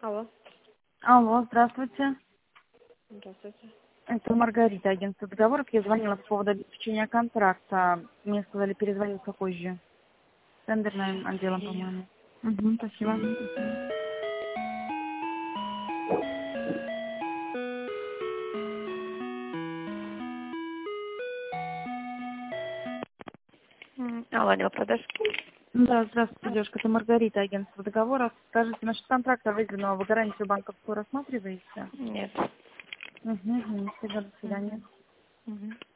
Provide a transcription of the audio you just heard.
Алло. Алло, здравствуйте. Здравствуйте. Это Маргарита, агентство договоров. Я звонила по поводу обеспечения контракта. Мне сказали перезвонить попозже. Тендерным отделом, по-моему. Угу, спасибо. Алло, отдел продаж. Да, здравствуйте, девушка. Это Маргарита, агентство договоров. Скажите, насчет контракта выделенного, вы гарантию банковскую рассматриваете? Нет. Угу, спасибо, до свидания. Мгм.